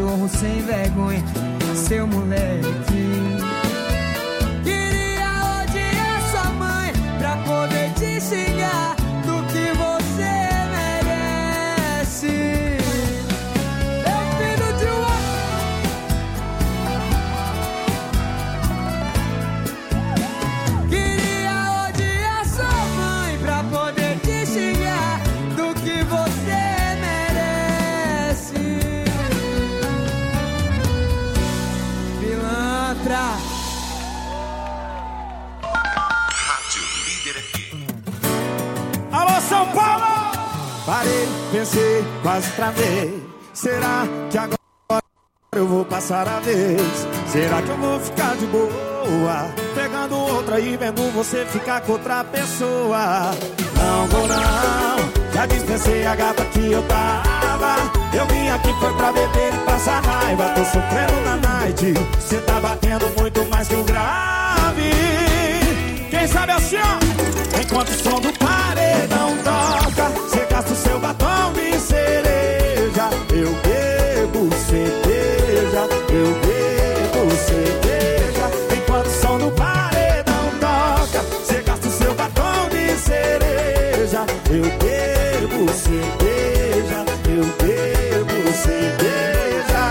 cachorro sem vergonha, seu moleque. Queria odiar sua mãe pra poder te xingar do que você merece. Meu filho de queria odiar sua mãe pra poder te xingar do que você merece. Pilantra. Rádio Líder FM. Alô, São Paulo! Parei, pensei, quase travei. Será que agora eu vou passar a vez? Será que eu vou ficar de boa, pegando outra e vendo você ficar com outra pessoa? Não vou não, já dispensei a gata que eu tava. Eu vim aqui foi pra beber e passar raiva. Tô sofrendo na night, cê tá batendo muito mais que o grave. Quem sabe assim, ó, enquanto o som do paredão toca, cê gasta o seu batom de cereja. Eu bebo cerveja, eu bebo cerveja. Enquanto o som do paredão toca, cê gasta o seu batom de cereja. Eu bebo cerveja, eu bebo cerveja.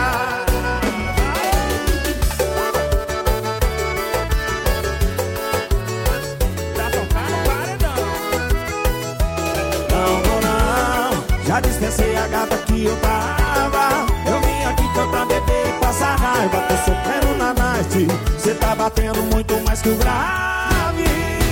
Já dispensei a gata que eu tava. Eu vim aqui foi pra beber e passar raiva. Tô sofrendo na night, cê tá batendo muito mais que o grave.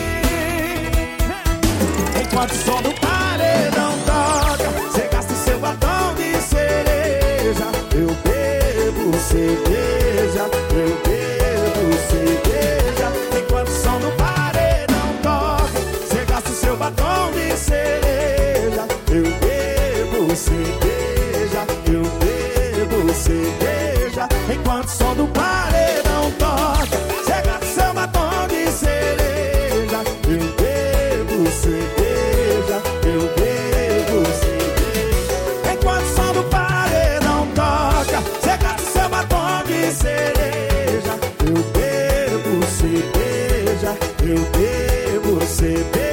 Enquanto o som do paredão toca, cê gasta o seu batom de cereja. Eu bebo cerveja, eu bebo cerveja. Enquanto o som do paredão toca, cê gasta o seu batom de cereja. Eu bebo cerveja, eu bebo cerveja. Enquanto o som do paredão toca, cê gasta o seu batom de cereja. Eu bebo cerveja, eu bebo cerveja. Enquanto o som do paredão toca, cê gasta o seu batom de cereja. Eu bebo cerveja, eu bebo cerveja.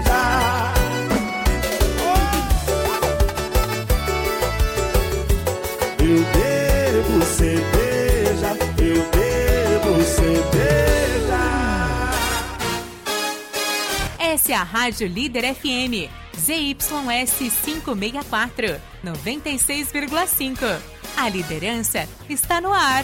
Eu bebo cerveja, eu bebo cerveja. Essa é a Rádio Líder FM, ZYS 564, 96,5. A liderança está no ar.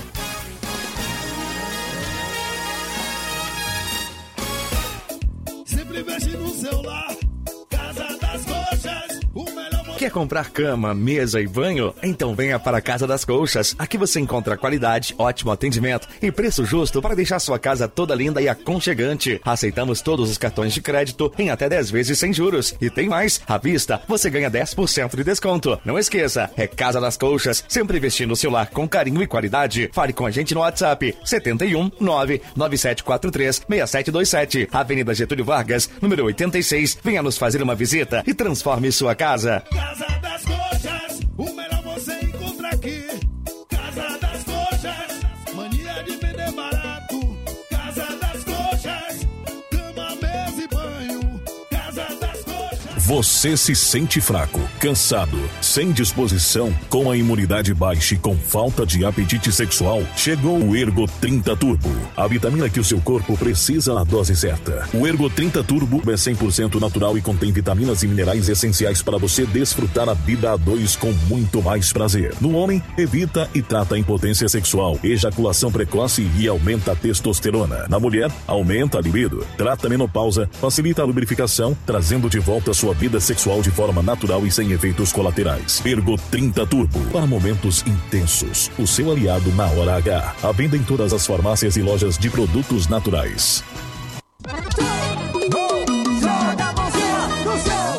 Sempre mexe no celular, Casa das Coxas, o melhor. Quer comprar cama, mesa e banho? Então venha para a Casa das Colchas. Aqui você encontra qualidade, ótimo atendimento e preço justo para deixar sua casa toda linda e aconchegante. Aceitamos todos os cartões de crédito em até 10 vezes sem juros. E tem mais, à vista você ganha 10% de desconto. Não esqueça, é Casa das Colchas, sempre vestindo o seu lar com carinho e qualidade. Fale com a gente no WhatsApp 71 99743 6727, Avenida Getúlio Vargas, número 86. Venha nos fazer uma visita e transforme sua casa. Casa das Coxas, o melhor você encontra aqui. Casa das Coxas, mania de vender barato. Casa das Coxas, cama, mesa e banho. Casa das Coxas. Você se sente fraco, cansado, sem disposição, com a imunidade baixa e com falta de apetite sexual? Chegou o Ergo 30 Turbo, a vitamina que o seu corpo precisa na dose certa. O Ergo 30 Turbo é 100% natural e contém vitaminas e minerais essenciais para você desfrutar a vida a dois com muito mais prazer. No homem, evita e trata a impotência sexual, ejaculação precoce e aumenta a testosterona. Na mulher, aumenta a libido, trata a menopausa, facilita a lubrificação, trazendo de volta a sua vida sexual de forma natural e sem efeitos colaterais. Ergo 30 Turbo, para momentos intensos. O seu aliado na hora H. À venda em todas as farmácias e lojas de produtos naturais.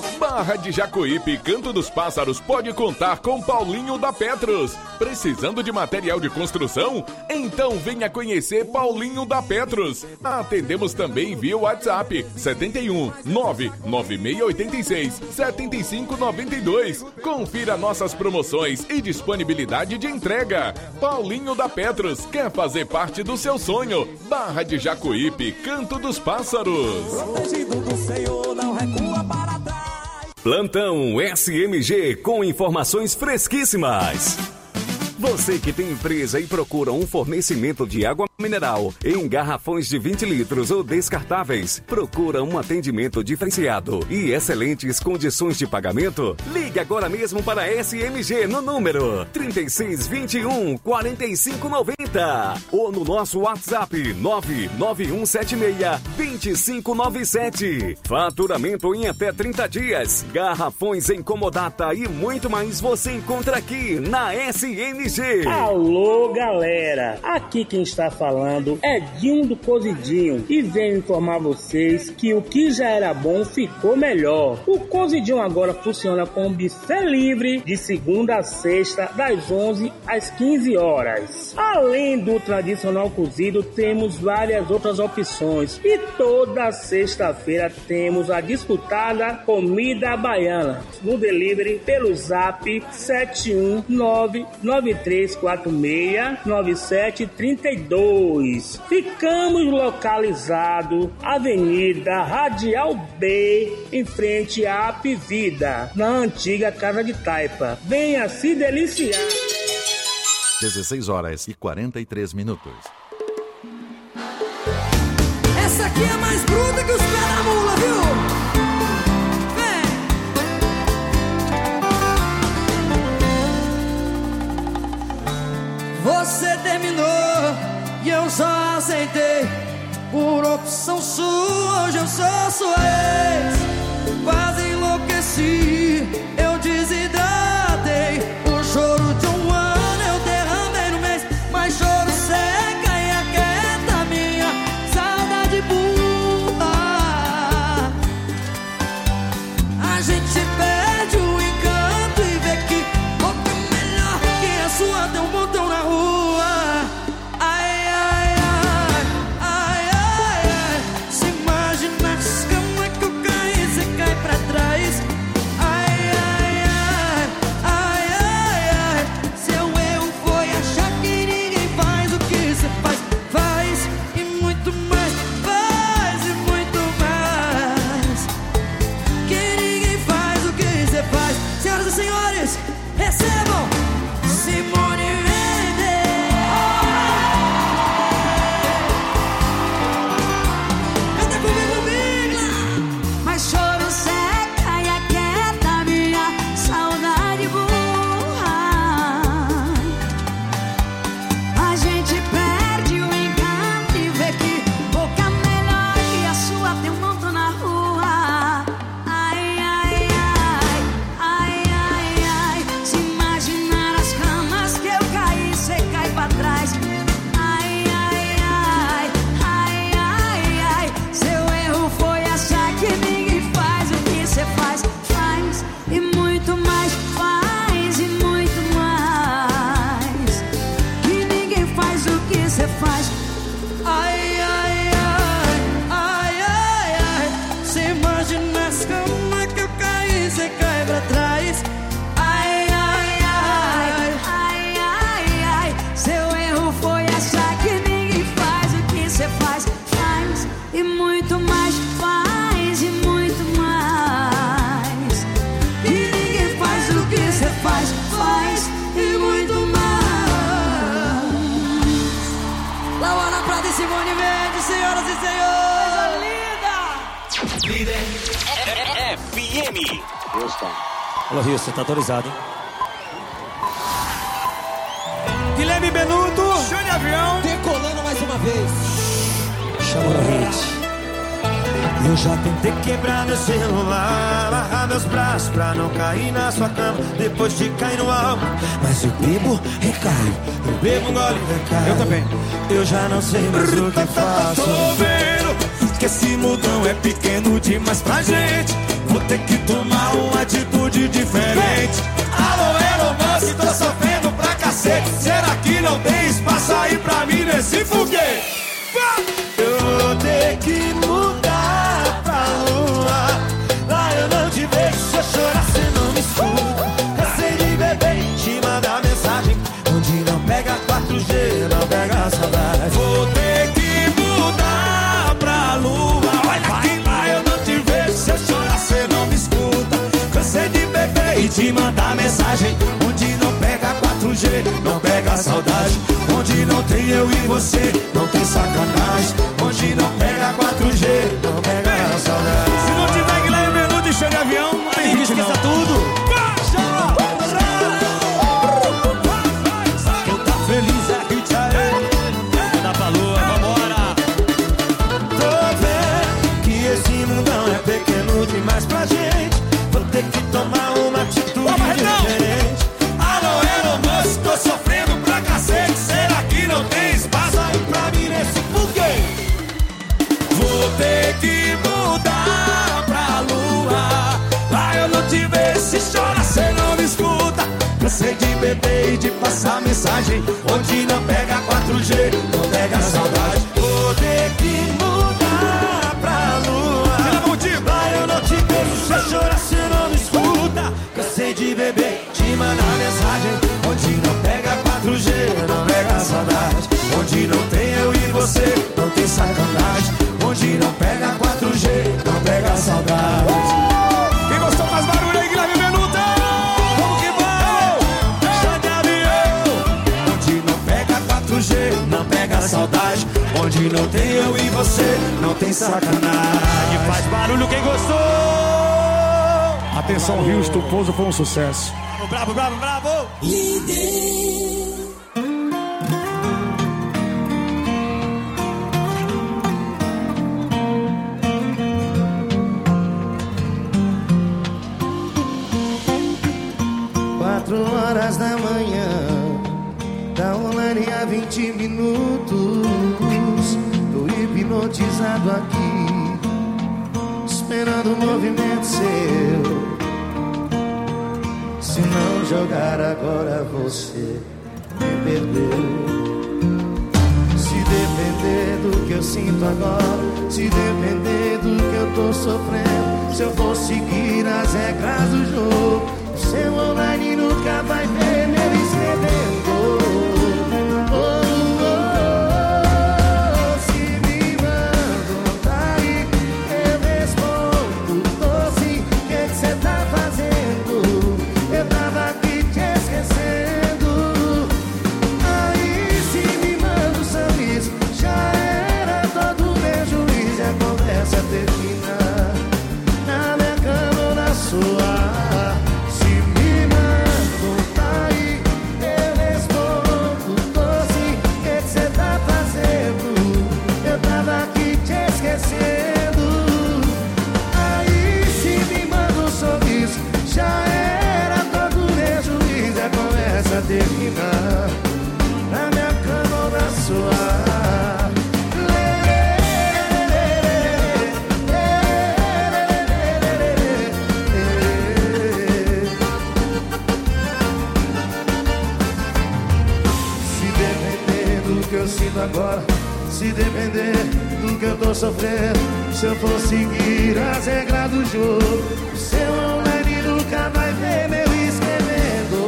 Barra de Jacuípe, Canto dos Pássaros, pode contar com Paulinho da Petros. Precisando de material de construção? Então venha conhecer Paulinho da Petros. Atendemos também via WhatsApp 71 99686 7592. Confira nossas promoções e disponibilidade de entrega. Paulinho da Petros quer fazer parte do seu sonho. Barra de Jacuípe, Canto dos Pássaros. Protegido do Senhor, não recua para trás. Plantão SMG com informações fresquíssimas. Você que tem empresa e procura um fornecimento de água mineral em garrafões de 20 litros ou descartáveis, procura um atendimento diferenciado e excelentes condições de pagamento? Ligue agora mesmo para a SMG no número 3621 4590 ou no nosso WhatsApp 99176 2597. Faturamento em até 30 dias, garrafões em comodata e muito mais você encontra aqui na SMG. Alô, galera! Aqui quem está falando é Dinho do Cozidinho e venho informar vocês que o que já era bom ficou melhor. O Cozidinho agora funciona com buffet livre de segunda a sexta, das 11 às 15 horas. Além do tradicional cozido, temos várias outras opções e toda sexta-feira temos a disputada comida baiana no delivery pelo zap 71993469732. Ficamos localizados Avenida Radial B, em frente à Apivida, na antiga Casa de Taipa. Venha se deliciar. 16 horas e 43 minutos. Essa aqui é mais bruta que os pés da mula, viu? Você terminou e eu só aceitei. Por opção sua, hoje eu sou sua ex. Quase enlouqueci, eu desidratei. O choro de um ano eu derramei no mês. Mas choro seca e aquieta minha saudade burra. A gente perde o encanto e vê que boca melhor que a sua tem um botão na rua. Alô, Rio, você tá autorizado, hein? Guilherme Benuto, show de avião, decolando mais uma vez. Chama no hit. Eu já tentei quebrar meu celular, amarrar meus braços pra não cair na sua cama depois de cair no álcool. Mas eu bebo, recaio, eu bebo, gole, recaio. Eu também. Eu já não sei mais o que faço. Tô vendo que esse mundão é pequeno demais pra gente. vou ter que tomar uma atitude diferente. Alô, Elon Musk, tô sofrendo pra cacete. Será que não tem espaço aí pra mim nesse foguete? Eu vou ter que mudar pra lua. Lá eu não te vejo, se eu chorar cê não me escuta. Cansei de beber, te mandar mensagem onde não pega 4G, não pega saudade. Vou ter que mudar pra lua. Olha aqui, lá eu não te vejo, se eu chorar cê não me escuta. Cansei de beber e te mandar mensagem onde não pega 4G, não pega saudade. Onde não tem eu e você, não tem sacanagem. Onde não pega 4G, não pega saudade. Se não tiver Guilherme Menudo e cheio de avião, aí esqueça tudo. Quem tá feliz é que te dá pra lua, vambora. Tô vendo que esse mundão é pequeno demais pra gente. Vou ter que tomar uma atitude diferente. Alô, Elon Musk, tô sofrendo pra cacete. Será que não tem espaço aí pra mim nesse foguete? Vou ter que mudar pra lua. Lá eu não te vejo, se chora cê não me escuta. Cansei de beber e de passar mensagem onde não pega 4G, não pega saudade. Vou ter que mudar pra lua. Lá eu não te vejo, se chora cê não me escuta. Cansei de beber, te mandar mensagem onde não pega 4G, não pega saudade. Onde não tem eu e você, não tem sacanagem. Onde não pega 4G, não pega saudade. Quem gostou faz barulho aí, Guilherme Menudo. Vamos que vamos. Chá de avião. Onde não pega 4G, não pega saudade. Onde não tem eu e você, não tem sacanagem. Faz barulho quem gostou. Atenção, Houston, o pouso foi um sucesso. Bravo, bravo, bravo. Líder. 4 horas da manhã, da online a 20 minutos. Tô hipnotizado aqui, esperando o movimento seu. Se não jogar agora você me perdeu. Se depender do que eu sinto agora, se depender do que eu tô sofrendo, se eu for seguir as regras do jogo, seu online nunca vai ver meu escrevendo. Se me mandam tá aí, eu respondo. Tô sim, o que cê tá fazendo? Eu tava aqui te esquecendo. Aí se me manda um sorriso, já era todo meu juiz. E a conversa termina na minha cama ou na sua. Aí se me manda um sorriso, já era todo meu juiz. A conversa termina na minha cama ou na sua. Se depender do que eu sinto agora, se depender do que eu tô sofrendo, se eu for seguir as regras do jogo, o seu online nunca vai ver meu escrevendo.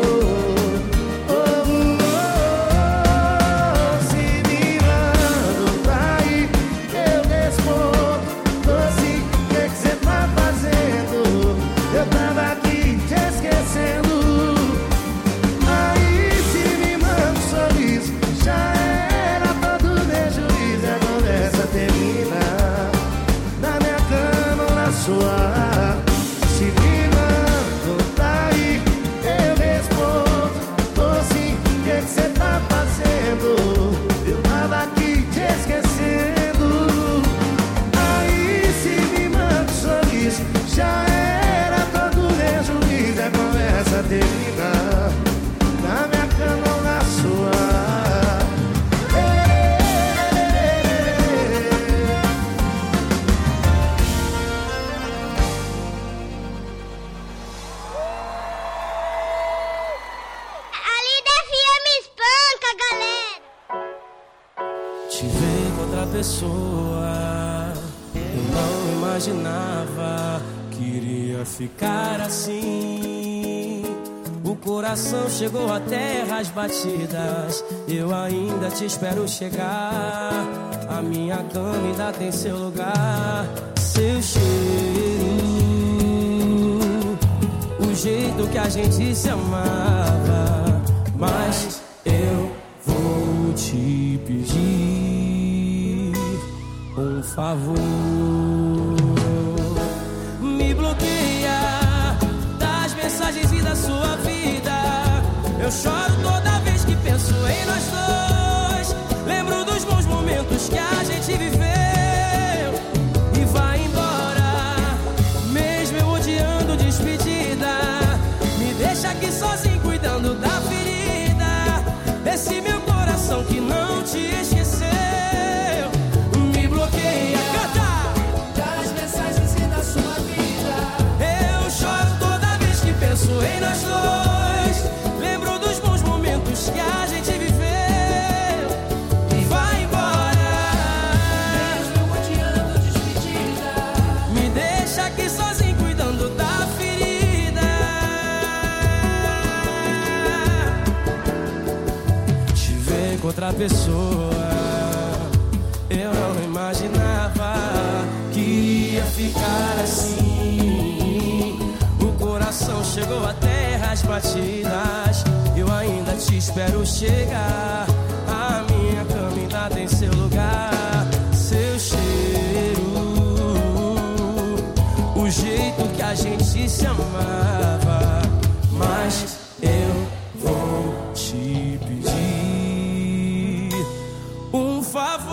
Se me mandam pra aí, eu respondo. Tô assim, o que cê tá fazendo? Eu tava aqui te esquecendo. Aí se me manda um sorriso, já era todo meu juiz. A conversa termina na minha cama ou na sua. Se me Te ver com outra pessoa, eu não imaginava que iria ficar assim. O coração chegou a terras batidas, eu ainda te espero chegar. A minha cama ainda tem seu lugar, seu cheiro, o jeito que a gente se amava. Mas eu vou te pedir um favor. Me bloqueia das mensagens e da sua vida. Eu choro toda vez que penso em nós dois. Lembro dos bons momentos que a gente viveu e vai embora, mesmo eu odiando despedida. Me deixa aqui sozinho cuidando da ferida desse meu coração que não te esqueceu. Me bloqueia, canta! Das mensagens e da sua vida. Eu choro toda vez que penso em nós dois. Lembro dos bons momentos que a gente viveu e vai embora, mesmo odiando despedida. Me deixa aqui sozinho cuidando da ferida. Te ver com outra pessoa, eu não imaginava que ia ficar assim. O coração chegou a terras batidas, eu ainda te espero chegar. A minha cama ainda tem seu lugar, seu cheiro, o jeito que a gente se amava. Mas eu vou te pedir um favor.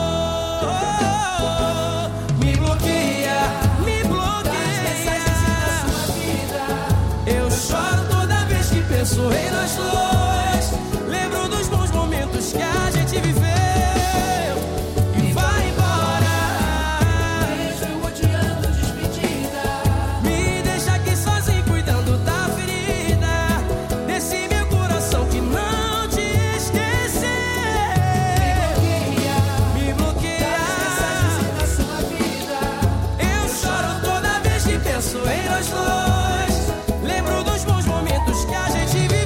Me bloqueia, me bloqueia. Eu choro toda vez que penso em nós dois. Lembro dos bons momentos que a gente viveu e vai embora, mesmo odiando despedida. Me deixa aqui sozinho cuidando da ferida desse meu coração que não te esqueceu. Me bloqueia da sua vida. Eu choro toda vez que penso em nós dois. Lembro dos bons momentos que a gente viveu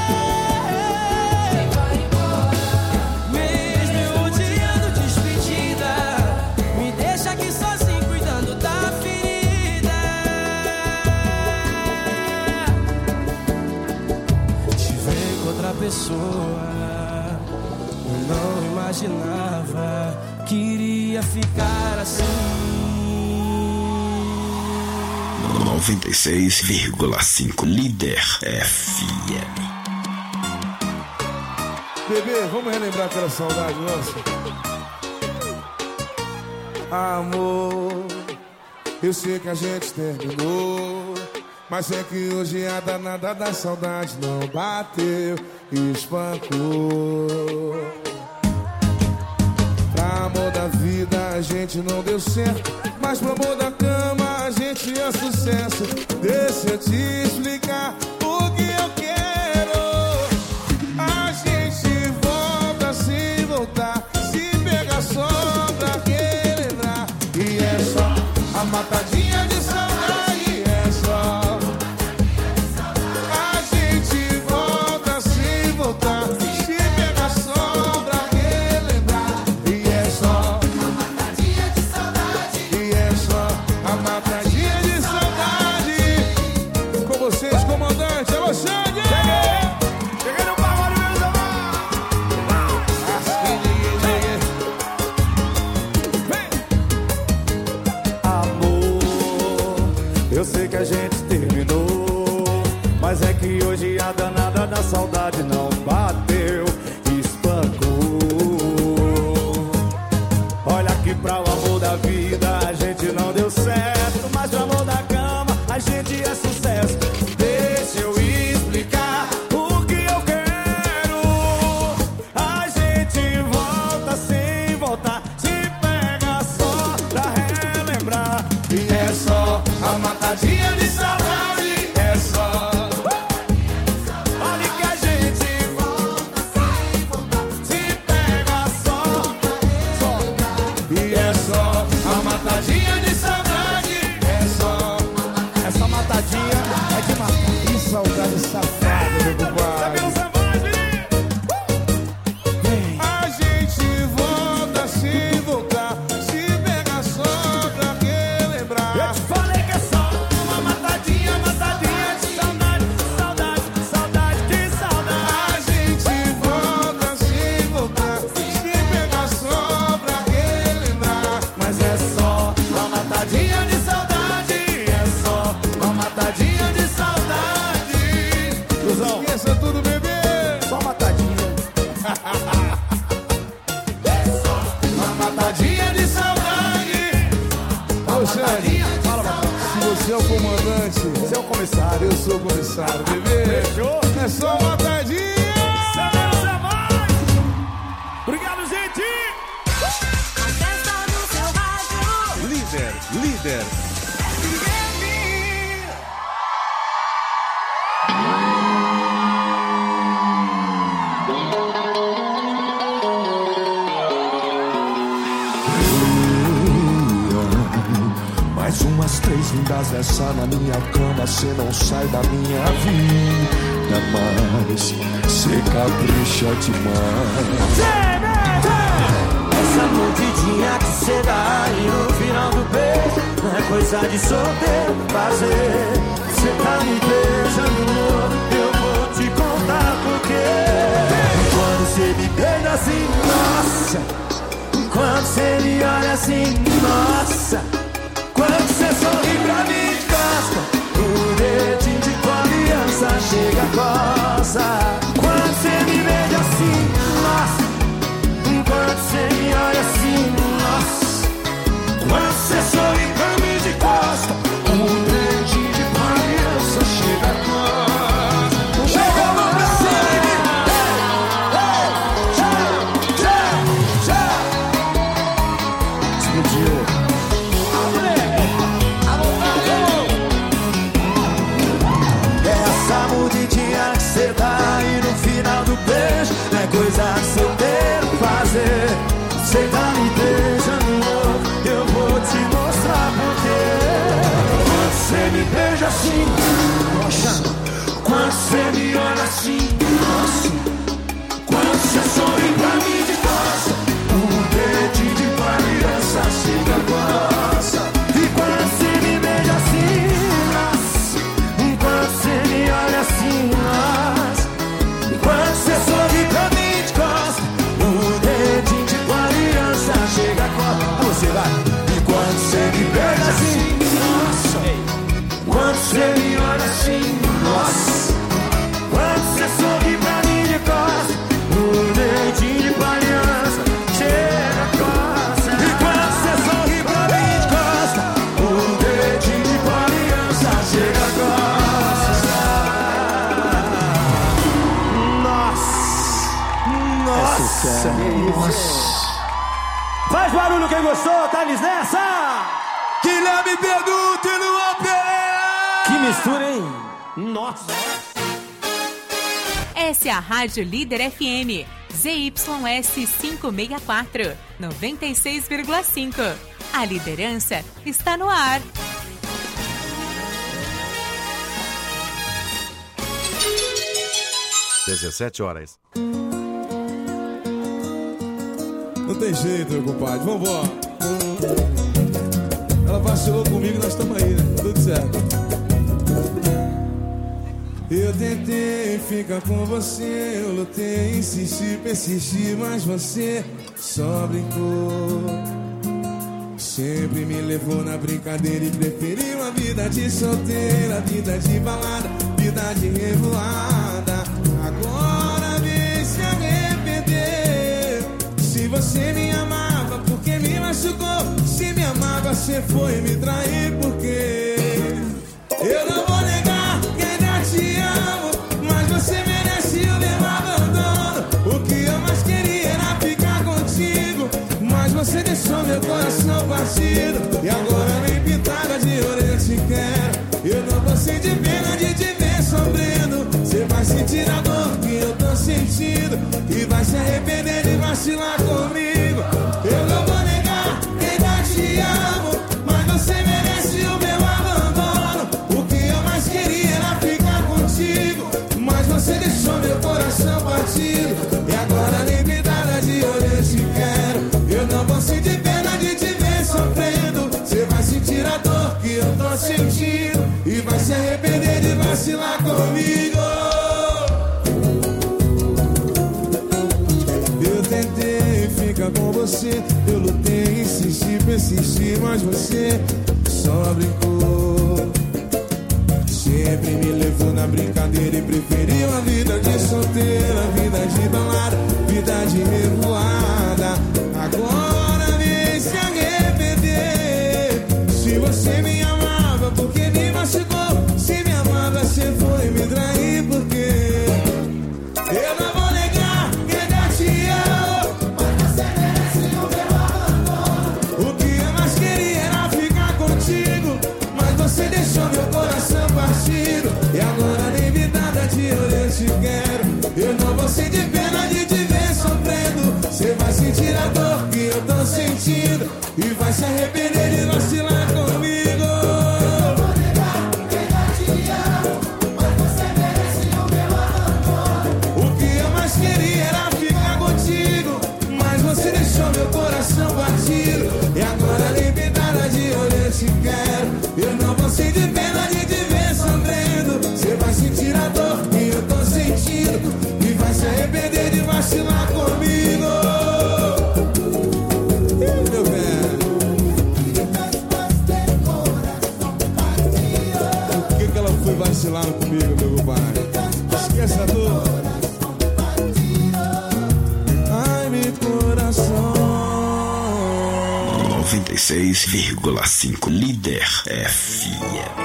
e vai embora, mesmo eu odiando despedida. Me deixa aqui sozinho cuidando da ferida. Te ver com outra pessoa, eu não imaginava que iria ficar assim. 96,5 Líder FM. Bebê, vamos relembrar aquela saudade nossa? Amor, eu sei que a gente terminou, mas sei que hoje a danada da saudade não bateu e espancou. Pra amor da vida a gente não deu certo, mas pro amor da cama a gente é sucesso. Deixa eu te explicar o que eu quero. A gente volta se voltar, se pegar só pra relembrar. E é só a matadinha de saudade, é só. A gente volta se voltar, se pegar só pra relembrar. E é só a matadinha de saudade, e é só a matadinha de saudade. Com vocês, comandante. Você é o comandante. Você é o comissário. Eu sou o comissário, bebê. Fechou? É só uma tadinha. Obrigado, gente! Líder. Mais umas 3 vindas dessa na minha cama, cê não sai da minha vida mais, cê capricha demais. Essa mordidinha que cê dá e no final do beijo não é coisa de solteiro fazer. Cê tá me beijando, eu vou te contar porquê. Quando cê me beija assim, nossa. Quando cê me olha assim, nossa. Quando cê sorri pra mim de costa, o dedinho de confiança chega a coça. Quando cê me beija assim, nossa. Quando cê me olha assim, nossa. Quando cê sorri pra mim de costa, o dedinho de confiança chega a coça. Chega a mão pra cima. Explodiu. Essa mordidinha que cê dá e no final do beijo não é coisa de solteiro fazer. Cê tá me beijando louco, eu vou te mostrar porquê. Quando cê me beija assim, nossa. Quando cê me olha assim, nossa. Quando cê sorri pra mim de costa, o dedinho de criança chega a coça. E quando cê me beija assim, nossa. Quando cê me olha assim, nossa. Quando cê sorri pra mim de costa, o dedinho de criança chega a coça. Você vai. E quando cê me beija assim, nossa. Quando cê me olha assim, nossa. Quando cê sorri pra mim de costa, o dedinho de criança chega a coça. E quando cê sorri pra mim de costa, o dedinho de criança chega a coça. Nossa. Faz barulho quem gostou, Thales nessa! Guilherme Beduto e Luan Pereira! Que mistura, hein? Nossa! Essa é a Rádio Líder FM, ZYS 564, 96,5. A liderança está no ar. Às 17 horas. Não tem jeito, meu compadre. Vambora. Ela vacilou comigo e nós estamos aí, né? Tudo certo. Eu tentei ficar com você, eu lutei, insisti, persisti, mas você só brincou. Sempre me levou na brincadeira e preferiu a vida de solteira, vida de balada, vida de revoada. Agora vem se arrepender. Se você me amava, porque me machucou? Se me amava, você foi me trair, porque eu não vou negar que ainda te amo, mas você merece o meu abandono. O que eu mais queria era ficar contigo, mas você deixou meu coração partido. E agora nem pintada de ouro eu te quero. Eu não vou sentir pena de te ver sofrendo. Você vai sentir a dor que eu tô sentindo e vai se arrepender de vacilar comigo. Eu não vou negar que ainda te amo, mas você merece o meu abandono. O que eu mais queria era ficar contigo, mas você deixou meu coração partido. E agora nem pintada de ouro eu te quero. Eu não vou sentir pena de te ver sofrendo. Você vai sentir a dor que eu tô sentindo e vai se arrepender de vacilar comigo. Eu tentei ficar com você, eu lutei, insisti, persisti, mas você só brincou. Sempre me levou na brincadeira e preferiu a vida de solteira, vida de balada, vida de revoada. Agora vem se arrepender. Se você me amava, porque me vai sentir a dor que eu tô sentindo e vai se arrepender de vacilar comigo. Você deixou meu coração batido e agora nem pintada de olho eu te quero. Eu não vou sentir pena de te ver sofrendo. Você vai sentir a dor que eu tô sentindo e vai se arrepender de vacilar comigo. Meu velho, por que ela foi vacilando comigo, meu pai? Esqueça a dor. 96,5 Líder FM.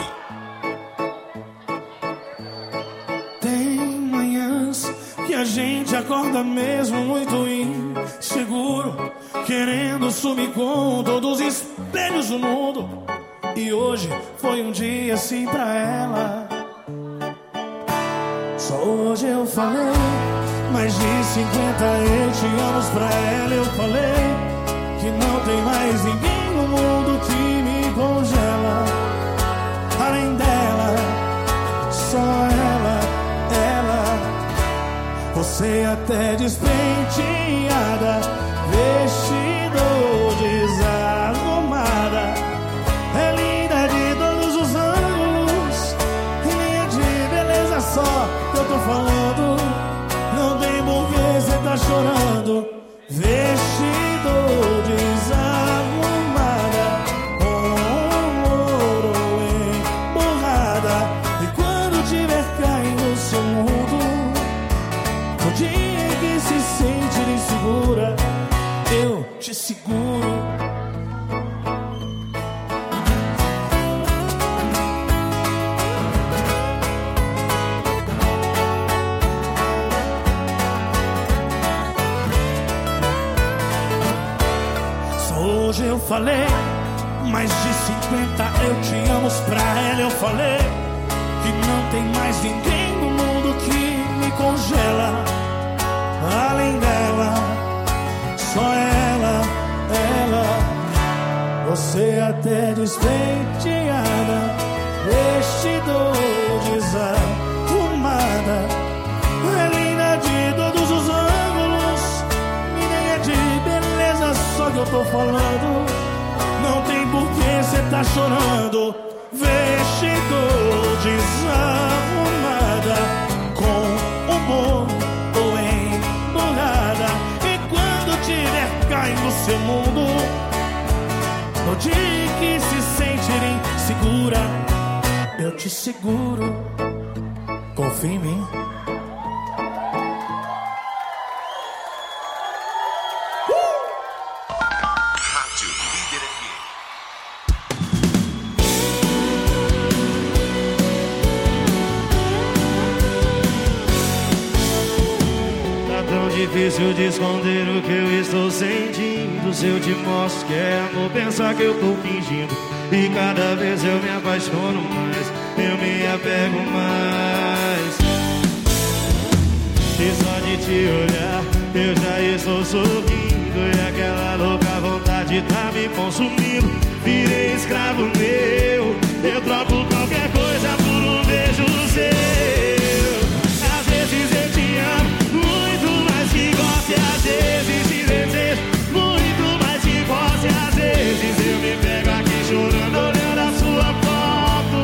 Tem manhãs que a gente acorda mesmo muito inseguro, querendo sumir com todos os espelhos do mundo. E hoje foi um dia assim pra ela. Só hoje eu falei mais de 50 eu te amo pra ela. Eu falei que não tem mais ninguém no mundo que me congela. Além dela, só ela. Você até despenteada, vestido desarrumada, é linda de todos os ângulos, linha de beleza só que eu tô falando. Não tem por que você tá chorando. Vestido desarrumada, com ouro emborrada. E quando tiver caindo no seu mundo, no dia em que se sentir insegura, eu te seguro. Hoje eu falei mais de 50 eu te amo pra ela. Eu falei que não tem mais ninguém no mundo que me congela. Além dela, só ela. Você até despenteada, vestido desarrumada, é linda de todos os ângulos, menina de beleza só que eu tô falando. Não tem por que cê tá chorando. Vestido desarrumada, com humor ou embolada. E quando tiver caindo no seu mundo, no dia que se sentir insegura, eu te seguro. Confia em mim. Difícil de esconder o que eu estou sentindo. Se eu te mostro que é amor, pensar que eu tô fingindo. E cada vez eu me apaixono mais, eu me apego mais. E só de te olhar eu já estou sorrindo. E aquela louca vontade tá me consumindo. Virei escravo meu, eu troco qualquer coisa por um beijo seu. Às vezes eu te amo que gosto e às vezes te desejo muito mais que gosto. E às vezes eu me pego aqui chorando olhando a sua foto.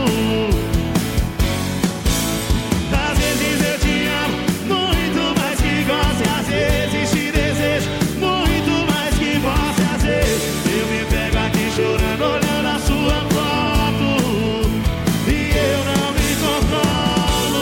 Às vezes eu te amo muito mais que gosto. E às vezes te desejo muito mais que gosto. E às vezes eu me pego aqui chorando olhando a sua foto. E eu não me controlo.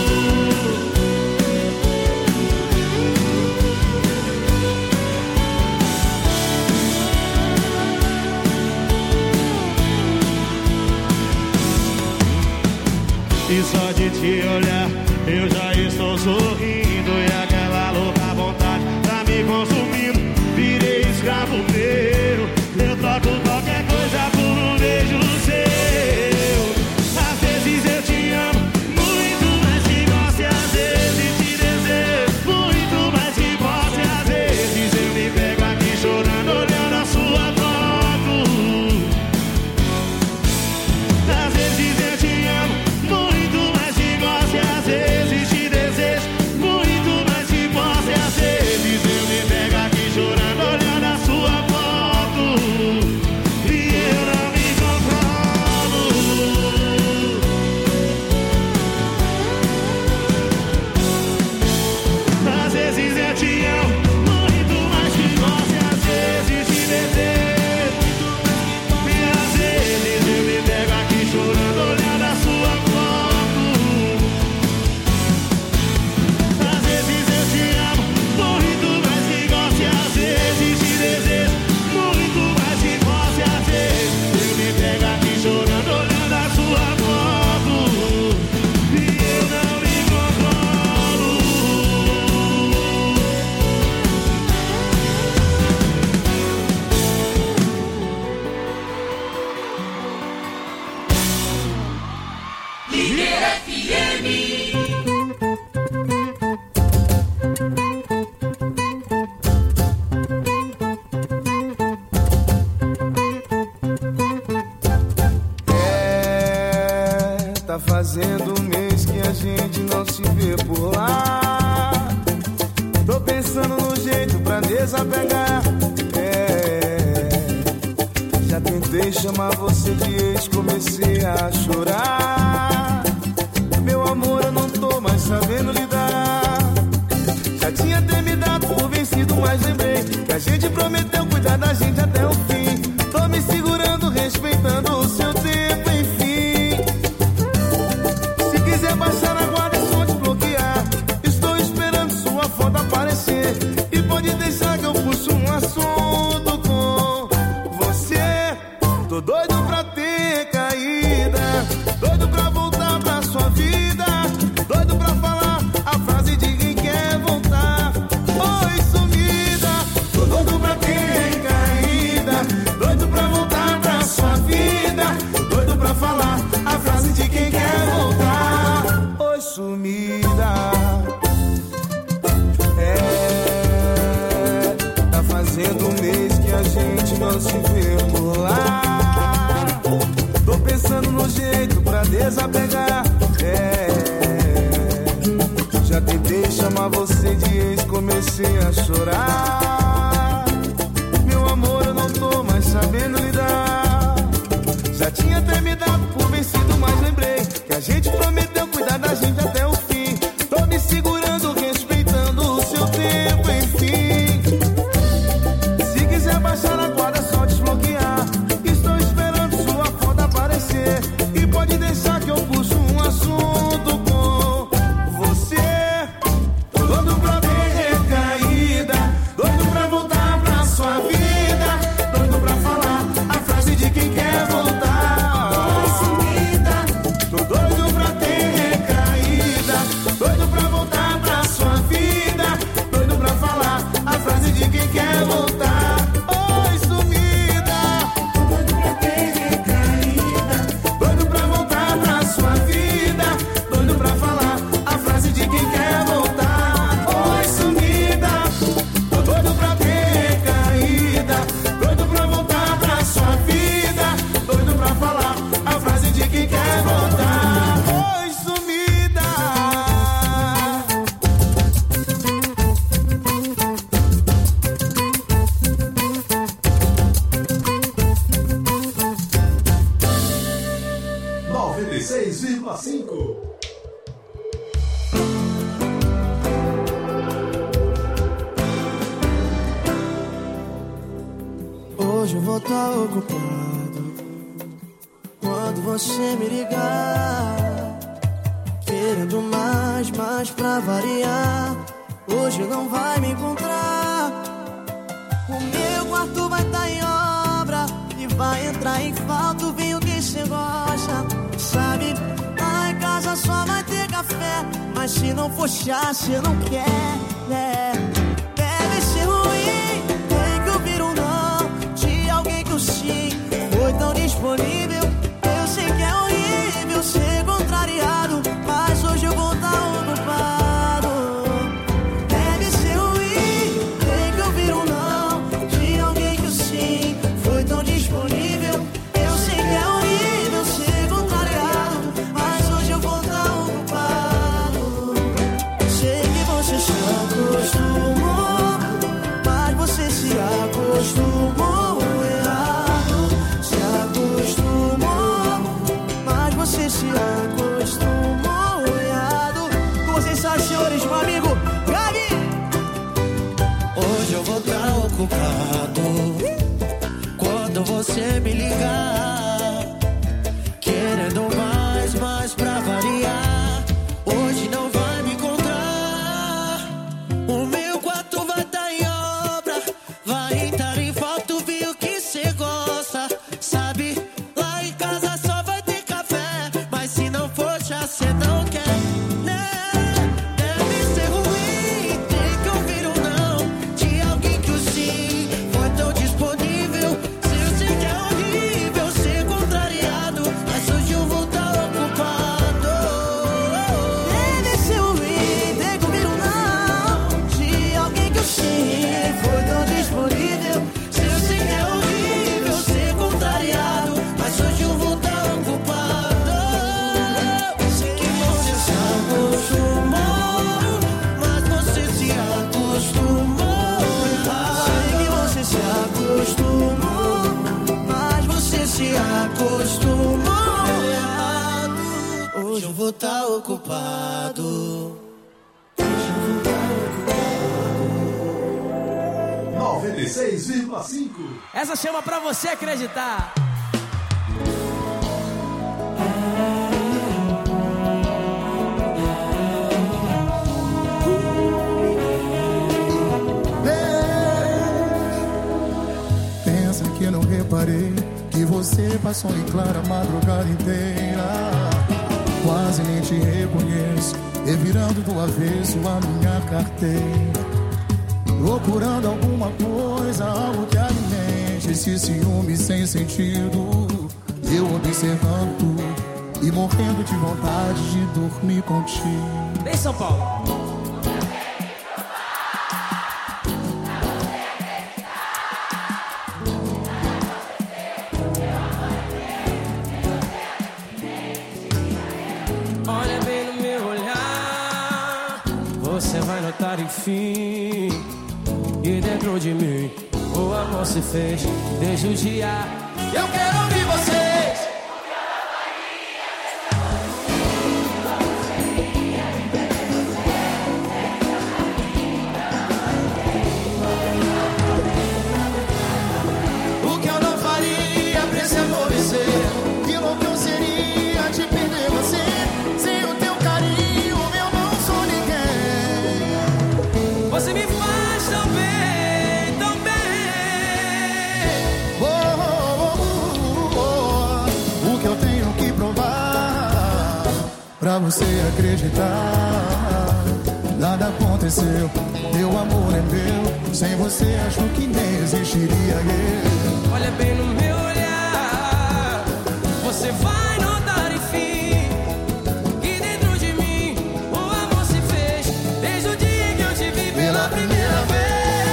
E só de te olhar eu já estou sorrindo. E aquela louca vontade tá me consumindo. Virei escravo meu, eu troco qualquer coisa por um beijo seu. Às vezes eu te amo muito mais que gosto. E às vezes te desejo muito mais que gosto. E às vezes eu me pego fazendo um mês que a gente não se vê por lá. Tô pensando no jeito pra desapegar. Já tentei chamar você de ex, comecei a chorar. Meu amor, eu não tô mais sabendo lidar. Já tinha até me dado por vencido, mas lembrei que a gente prometeu cuidar da gente até o fim. Tô me segurando, respeitando o seu tempo, enfim. Se quiser baixar a guarda, é só desbloquear. Estou esperando sua foto aparecer. E pode deixar que eu puxo um assunto com você. Tô doido pra ter caída, doido pra voltar pra sua vida, doido pra falar a frase de quem quer voltar. Oi, sumida. Tô doido pra ter caída, doido pra voltar pra sua vida, doido pra falar a frase de quem quer voltar. Oi, sumida. Tá fazendo um mês que a gente não se vê por lá. Tô pensando no jeito pra desapegar. Já tentei chamar você de ex, comecei a chorar. Meu amor, eu não tô mais sabendo lidar. Já tinha até me dado por vencido, mas lembrei que a gente prometeu cuidar da gente até o fim. Tô me segurando, respeitando o seu tempo, enfim. Se quiser baixar a guarda, é só desbloquear. Estou esperando sua foto aparecer. E pode deixar que eu puxo um assunto com você. Tô doido pra ter recaída, doido pra voltar pra sua vida, doido pra falar a frase de quem quer voltar. Oi, sumida. Tô doido pra ter recaída, doido pra voltar pra sua vida, doido pra falar a frase de quem quer voltar. Oi, sumida. Tô doido pra ter recaída, doido pra voltar pra sua vida, doido pra falar a frase de quem quer voltar. Oi, sumida. Tô doido pra ter recaída, doido pra voltar pra sua vida, doido pra falar a frase de quem quer voltar. Oi, sumida. 96,5. Hoje eu vou estar ocupado quando você me ligar, querendo mais pra variar. Hoje não vai me encontrar. O meu quarto vai estar em obra e vai entrar em falta o vinho que cê gosta. Sabe, lá em casa só vai ter café, mas se não for chá, cê não quer, né? Deve ser ruim, tem que ouvir um não de alguém que o sim foi tão disponível. Eu sei que é horrível ser contrariado, mas hoje eu vou estar ocupado. Deve ser ruim, tem que ouvir um não de alguém que o sim foi tão disponível. Eu sei que é horrível ser contrariado, mas hoje eu vou estar ocupado. Sei que você se acostumou, mas você se acostumou errado. Se acostumou, mas você se acostumou errado. Com sensações, meu amigo Gabi. Hoje eu vou estar ocupado quando você me ligar, querendo mais pra variar. Hoje não vai me encontrar. O meu quarto vai estar em obra, vai entrar em falta o vinho que cê gosta. Sabe, lá em casa só vai ter café, mas se não for chá, cê não quer, né? Deve ser ruim, tem que ouvir um não de alguém que o sim foi tão disponível. Se eu sei que é horrível ser contrariado, tá ocupado. 96,5. Essa chama pra você acreditar. Pensa que não reparei que você passou em clara a madrugada inteira. Quase nem te reconheço, revirando do avesso a minha carteira. Procurando alguma coisa, algo que alimente esse ciúme sem sentido. Eu observando tudo e morrendo de vontade de dormir contigo. Vem, São Paulo. Olha bem no meu olhar, você vai notar enfim. E dentro de mim o amor se fez desde o dia. Eu quero ouvir vocês. O que eu não faria pra esse amor vencer? Que louco eu seria de perder você. Sem o teu carinho eu não sou ninguém. Você me faz tão bem. Pra você acreditar, nada aconteceu, meu amor é meu. Sem você acho que nem existiria eu. Olha bem no meu olhar, você vai notar enfim que dentro de mim o amor se fez desde o dia que eu te vi pela primeira vez.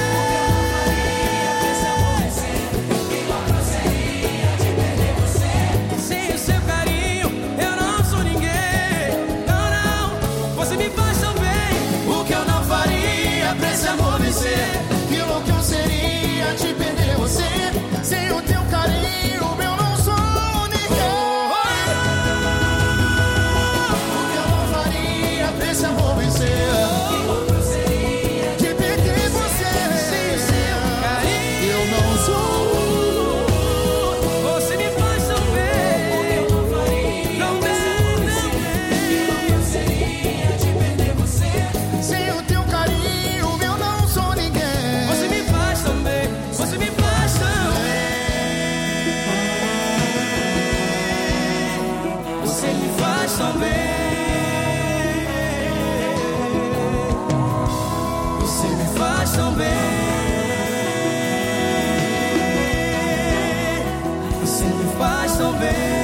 Que louco eu seria de perder você. Sem o teu carinho eu não sou ninguém. O que eu não faria pra esse amor vencer? De perder você. Sem o seu carinho eu não sou. Você me faz tão bem. O que eu não faria tão bem. Que louco eu seria de perder você. Sem o teu carinho você me faz tão bem. Você me faz tão bem. Você me faz tão bem. Você me faz tão bem.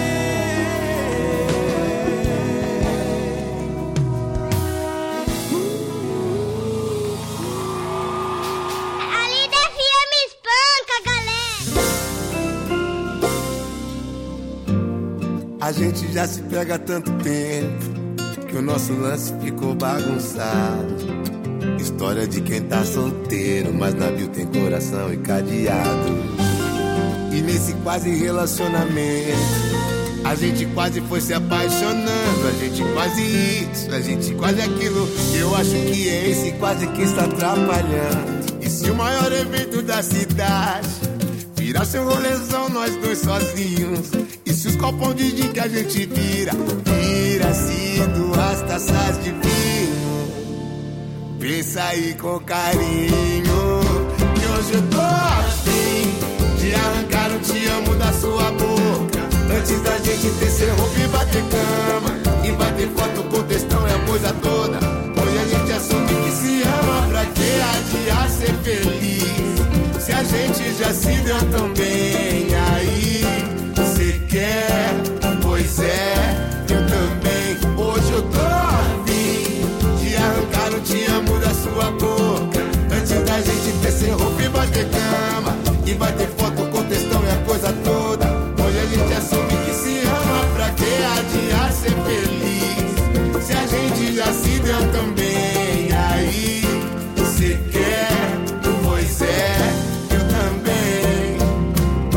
A gente já se pega há tanto tempo que o nosso lance ficou bagunçado. História de quem tá solteiro, mas navio tem coração e cadeado. E nesse quase relacionamento, a gente quase foi se apaixonando. A gente quase isso, a gente quase aquilo. Eu acho que esse quase que está atrapalhando. E se o maior evento da cidade virar seu rolezão, nós dois sozinhos? E se os copão de gin que a gente vira-se 2 taças de vinho? Pensa aí com carinho, que hoje eu tô afim de arrancar o te amo da sua boca. Antes da gente descer roupa e bater cama, e bater foto com textão e a coisa toda. Hoje a gente assume que se ama, pra que adiar ser feliz? Se a gente já se deu tão bem, aí cê quer? Pois é, eu também. Hoje eu tô afim de arrancar o te amo da sua boca. Antes da gente descer roupa e bater cama, e bater foto com textão e a coisa toda. Hoje a gente assume que se ama, pra que adiar ser feliz? Se a gente já se deu tão bem, aí cê quer? Pois é, eu também.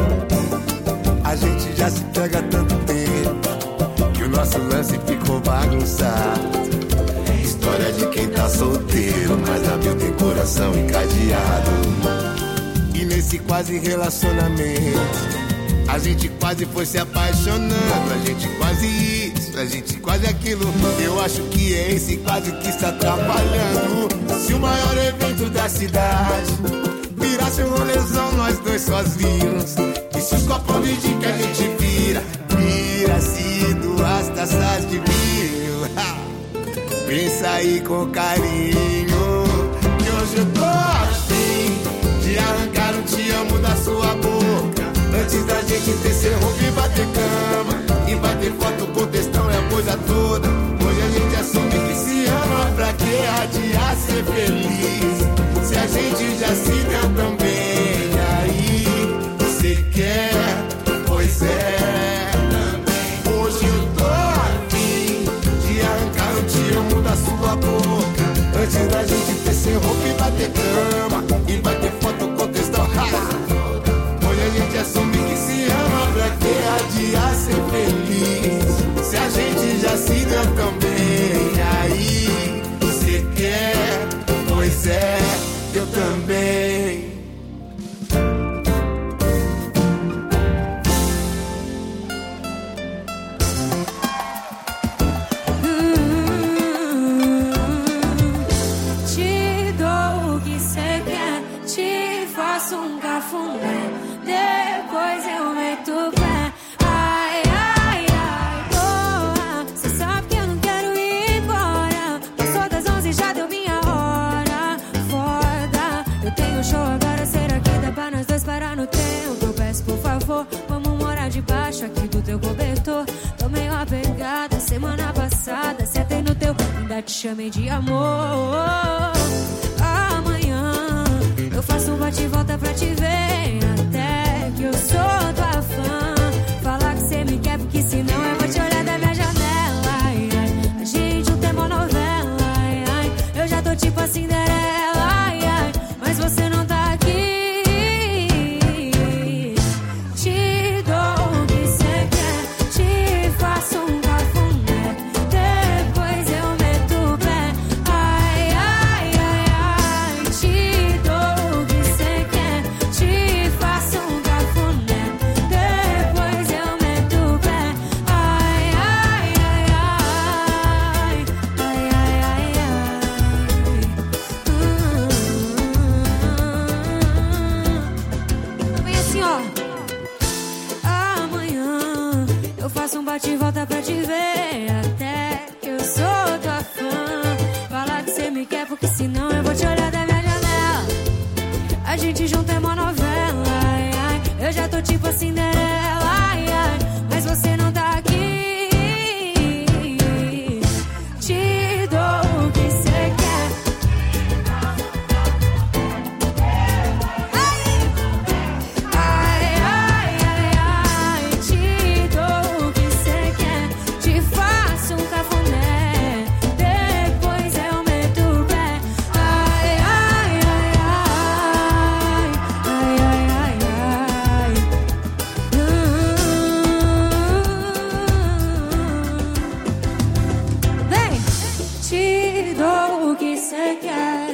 quase relacionamento. A gente quase foi se apaixonando. A gente quase isso, a gente quase aquilo. Eu acho que é esse quase que está atrapalhando. Se o maior evento da cidade virasse um rolezão, nós dois sozinhos. E se os copos de gin que a gente vira-se 2 taças de vinho. Pensa aí com carinho, que hoje eu tô afim de arrancar um te amo da sua boca. Antes da gente descer roupa e bater cama, e bater foto com textão e a coisa toda. Hoje a gente assume que se ama, pra que adiar ser feliz? Se a gente já se deu tão bem, aí você quer, pois é, também. Hoje eu tô afim de arrancar um te amo da sua boca. Antes da gente descer roupa e bater cama, e bater foto com textão. Hoje a gente assume que se ama, pra que adiar ser feliz? Se a gente já se deu tão bem, aí você quer, pois é, eu também. Te dou o que cê quer, te faço um cafuné, depois eu meto o pé. Ai, ai, ai, boa. Cê sabe que eu não quero ir embora. Passou das 11, já deu minha hora. Foda, eu tenho show agora. Será que dá pra nós dois parar no tempo? Eu peço por favor, vamos morar debaixo aqui do teu cobertor. Tô meio apegada, semana passada sentei no teu, ainda te chamei de amor. Amanhã eu faço um bate e volta pra te ver, até que eu sou tua fã. Falar que cê me quer, porque senão eu vou te olhar da minha janela. Ai, ai. A gente não tem uma novela. Ai, ai. Eu já tô tipo a Cinderela. Ai, ai. Mas você não tá aqui. Te dou o que cê quer, te faço um cafuné, depois eu meto o pé. Ai, ai, ai, ai. Te dou o que cê quer, te faço um cafuné, depois eu meto o pé. Ai, ai, ai, ai. Ai, ai, ai, ai. Vem assim, ó. Amanhã eu faço um bate e volta pra te ver, até que eu sou tua fã. Falar que cê me quer, porque senão eu vou te olhar da minha janela. A gente junto é uma novela. Ai, ai. Eu já tô tipo a Cinderela. Ai, ai. Mas você não tá aqui. Te dou o que cê quer. Ai, ai, ai, ai. Te dou o que cê quer, te faço um cafuné, depois eu meto o pé. Ai, ai, ai, ai. Ai, ai, ai, ai. Vem, te dou o que cê quer.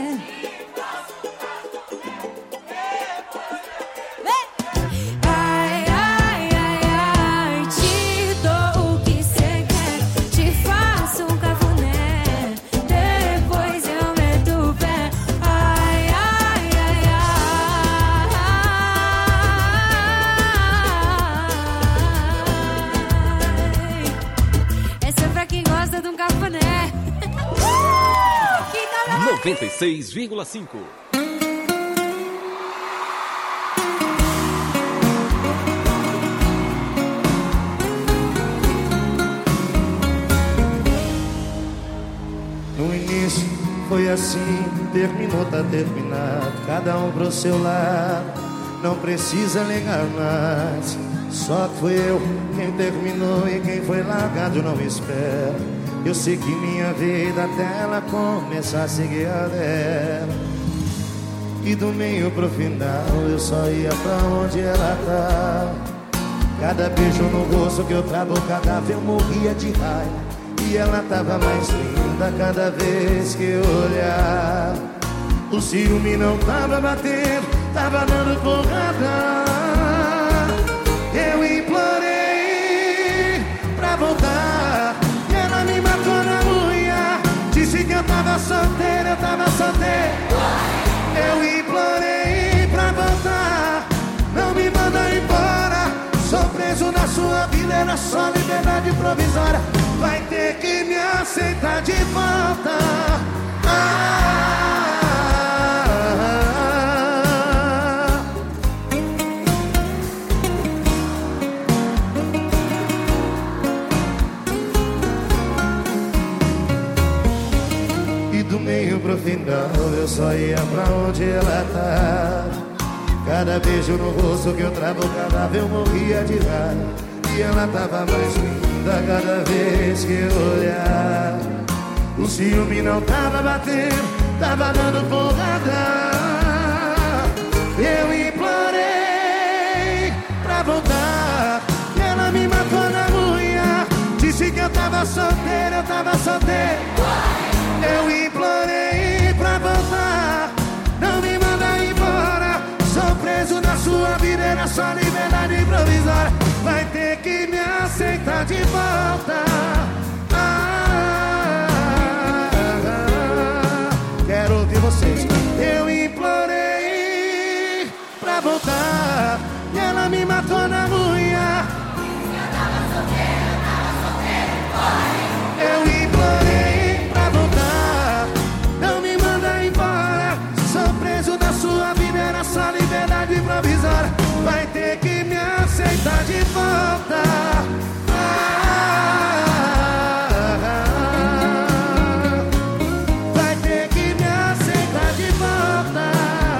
Ai, ai, ai, ai. Te dou o que cê quer, te faço um cafuné, depois eu meto o pé. Ai, ai, ai, ai. Essa é pra quem gosta de um cafuné. Que da 96,5. No início foi assim, terminou, tá terminado. Cada um pro seu lado, não precisa ligar mais. Só que fui eu quem terminou e quem foi largado não espera. Eu segui minha vida até ela começar a seguir a dela. E do meio pro final eu só ia pra onde ela tá. Cada beijo no rosto que eu travo, cada vez eu morria de raiva. E ela tava mais linda cada vez que eu olhava. O ciúme não tava batendo, tava dando porrada. Eu implorei pra voltar, e ela me matou na unha. Disse que eu tava solteiro, eu tava solteiro. Eu implorei pra voltar, não me manda embora. Sou preso na sua vida, era só liberdade provisória. Vai ter que me aceitar de volta. E do meio pro final eu só ia pra onde ela tá. Cada beijo no rosto que eu trabucava eu morria de raiva. E ela tava mais linda cada vez que eu olhar. O ciúme não tava batendo, tava dando porrada. Eu implorei pra voltar, e ela me matou na unha. Disse que eu tava solteiro, eu tava solteiro. Eu implorei pra voltar, não me manda embora. Sou preso na sua vida, era só liberdade provisória. Vai ter que me aceitar de volta. Quero ouvir vocês. Eu implorei pra voltar, e ela me matou na unha. Eu implorei pra voltar, não me manda embora. Sou preso na sua vida, era só liberdade provisória. Vai ter que me aceitar de volta. Vai ter que me aceitar de volta.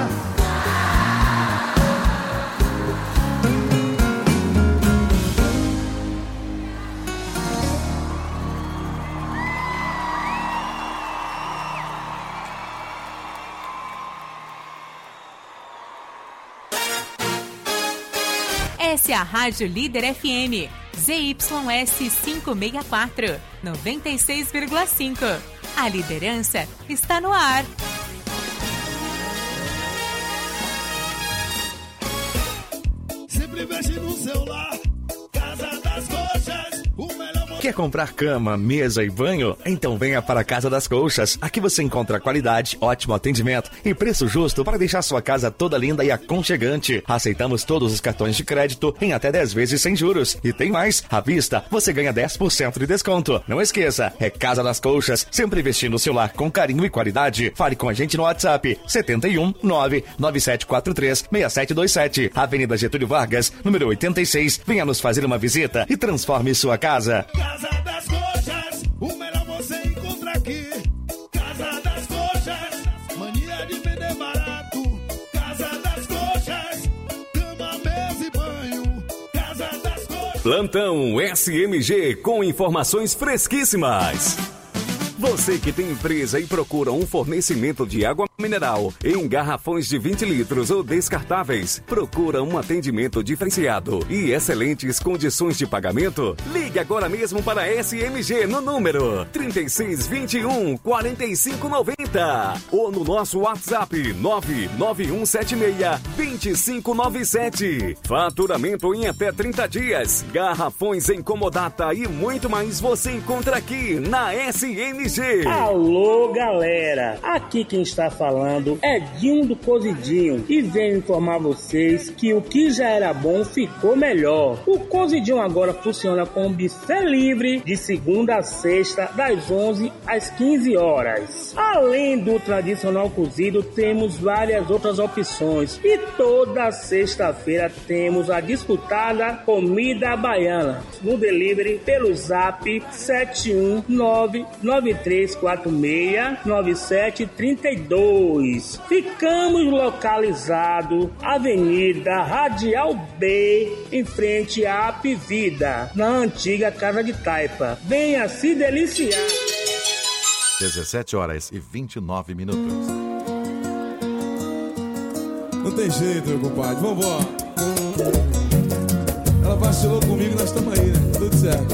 Essa é a Rádio Líder FM, ZYS 564, 96,5. A liderança está no ar. Sempre mexe no celular, Casa das Coxas, o melhor. Quer comprar cama, mesa e banho? Então venha para a Casa das Colchas. Aqui você encontra qualidade, ótimo atendimento e preço justo para deixar sua casa toda linda e aconchegante. Aceitamos todos os cartões de crédito em até 10 vezes sem juros. E tem mais, à vista você ganha 10% de desconto. Não esqueça, é Casa das Colchas, sempre vestindo o seu lar com carinho e qualidade. Fale com a gente no WhatsApp 71 99743 6727, Avenida Getúlio Vargas, número 86. Venha nos fazer uma visita e transforme sua casa. Casa das Coxas, o melhor você encontra aqui. Casa das Coxas, mania de vender barato. Casa das Coxas, cama, mesa e banho. Casa das Coxas. Plantão SMG com informações fresquíssimas. Você que tem empresa e procura um fornecimento de água mineral em garrafões de 20 litros ou descartáveis, procura um atendimento diferenciado e excelentes condições de pagamento? Ligue agora mesmo para a SMG no número 3621-4590 ou no nosso WhatsApp 99176-2597. Faturamento em até 30 dias, garrafões em comodata e muito mais você encontra aqui na SMG. Alô, galera! Aqui quem está falando é Dinho do Cozidinho e venho informar vocês que o que já era bom ficou melhor. O Cozidinho agora funciona com buffet livre de segunda a sexta, das 11 às 15 horas. Além do tradicional cozido, temos várias outras opções e toda sexta-feira temos a disputada comida baiana no delivery pelo zap 71993469732. Ficamos localizados Avenida Radial B, em frente à Apivida, na antiga Casa de Taipa. Venha se deliciar. 17h29. Não tem jeito, meu compadre. Vambora. Ela vacilou comigo, nós estamos aí, né? Tudo certo.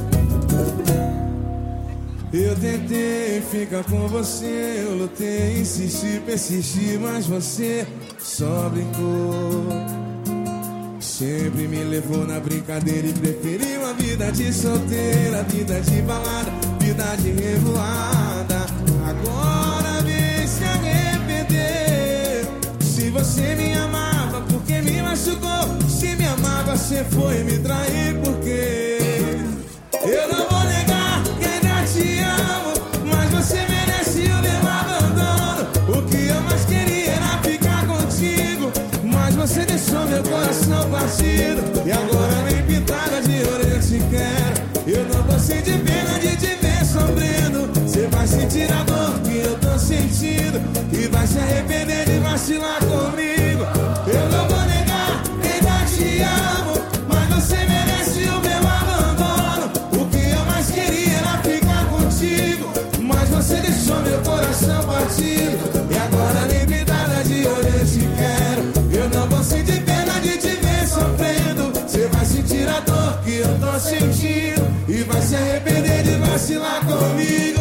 Eu tentei ficar com você, eu lutei, insisti, persisti, mas você só brincou. Sempre me levou na brincadeira e preferiu a vida de solteira, vida de balada, vida de revoada. Agora vem se arrepender. Se você me amava, porque me machucou? Se me amava, você foi me trair, porque eu não vou negar que ainda te amo, mas você merece o meu abandono. O que eu mais queria era ficar contigo, mas você deixou meu coração partido. E agora nem pintada de ouro eu te quero. Eu não vou sentir pena de te ver sofrendo. Você vai sentir a dor que eu tô sentindo e vai se arrepender de vacilar comigo. Eu não vou negar que ainda te amo, mas você merece o meu abandono. O que eu mais queria era ficar contigo, mas você deixou meu coração partido. E agora nem pintada de ouro eu te quero. Eu não vou sentir pena de te ver sofrendo. Você vai sentir a dor que eu tô sentindo e vai se arrepender de vacilar comigo.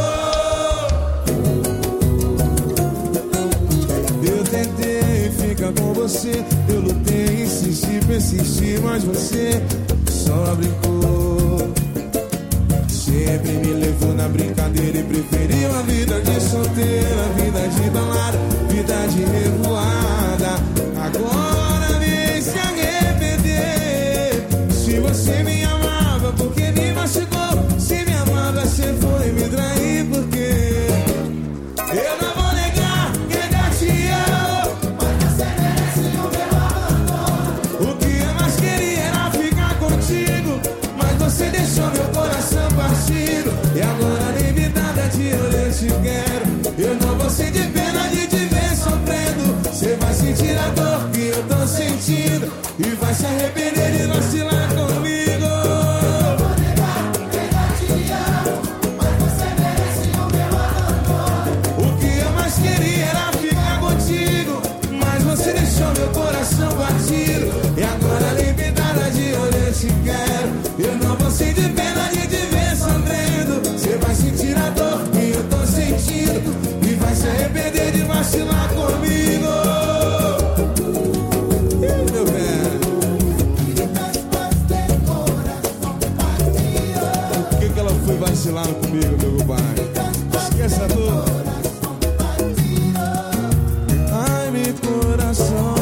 Eu tentei ficar com você, eu lutei, insisti, persisti, mas você só brincou. Sempre me levou na brincadeira e preferiu a vida de solteira, vida de balada, vida de revoada. Agora vem se arrepender. Se você me amava, porque me machucou? Se me amava, você foi me trair, porque eu não vou negar que ainda te amo, mas você merece o meu abandono. O que eu mais queria era ficar contigo, mas você deixou meu coração partido. E agora nem me nada de ouro eu te quero. Eu não vou sentir pena de te ver sofrendo. Você vai sentir a dor que eu tô sentindo e vai se arrepender de vacilar comigo. Eu vou negar que ainda te amo, mas você merece o meu abandono. O que eu mais queria era ficar contigo, mas você deixou meu coração partido. E agora nem me nada de ouro eu te quero. Eu não vou sentir pena de te ver sofrendo. Você vai sentir a dor que eu tô sentindo e vai se arrepender de vacilar comigo. Meu velho, por que ela foi vacilar comigo, meu compadre? Esqueça a dor. Ai, meu coração.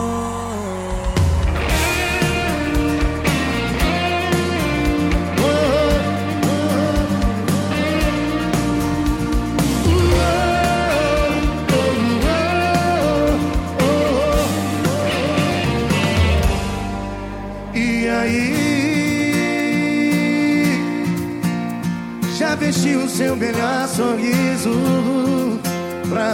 Já vestiu o seu melhor sorriso pra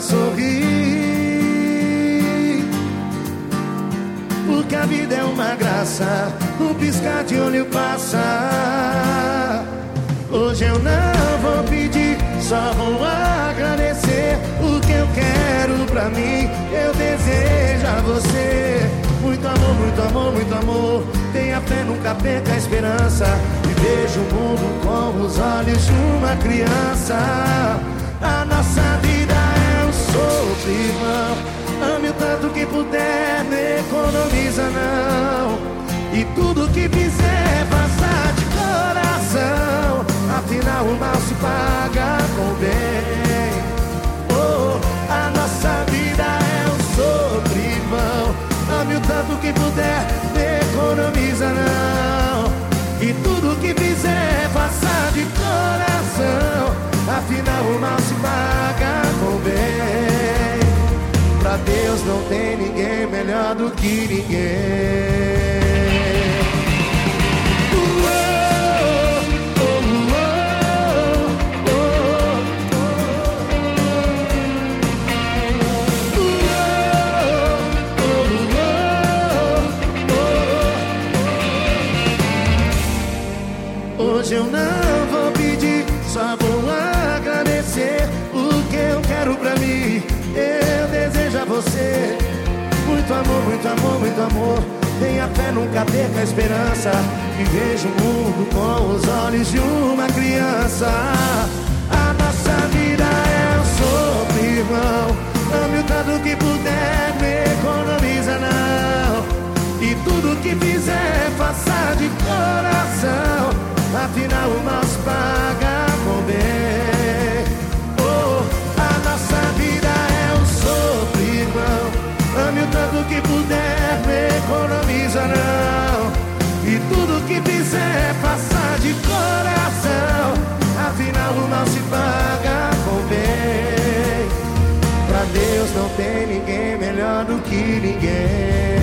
sorrir, porque a vida é uma graça, um piscar de olho passa. Hoje eu não vou pedir, só vou agradecer. O que eu quero pra mim, eu desejo a você. Muito amor, muito amor, muito amor. Tenha fé, nunca perca a esperança. E veja o mundo com os olhos de uma criança. A nossa vida é um sofrimão. Ame o tanto que puder, não economiza não. E tudo que fizer, faça de coração. Afinal o mal se paga com bem. Oh, a nossa vida é um sofrimão. Ame o tanto que puder, não economiza não. E tudo que fizer, faça de coração. Afinal o mal se paga com bem. Pra Deus não tem ninguém melhor do que ninguém. Hoje eu não vou pedir, só vou agradecer. O que eu quero pra mim, eu desejo a você. Muito amor, muito amor, muito amor. Tenha fé, nunca perca a esperança. E veja o mundo com os olhos de uma criança. A nossa vida é um sofrimão. Ame o tanto que puder, me economize. tudo que fizer, faça de coração. Afinal o mal se paga com bem. Oh, a nossa vida é um sopro, irmão. Ame o tanto que puder, não economiza não. E tudo que fizer, faça de coração. Afinal o mal se paga com bem. Pra Deus não tem ninguém melhor do que ninguém.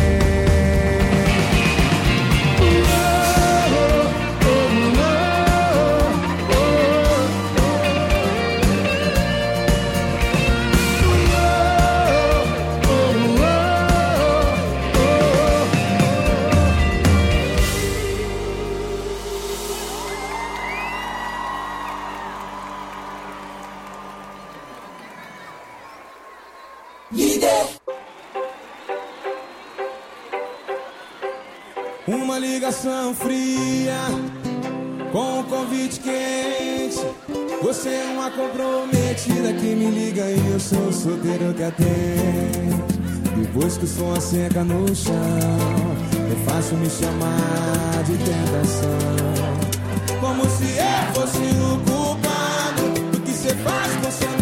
Uma ligação fria com um convite quente. Você é uma comprometida que me liga e eu sou o solteiro que atende. Depois que o som seca no chão, é fácil me chamar de tentação. Como se eu fosse o culpado do que você faz com seu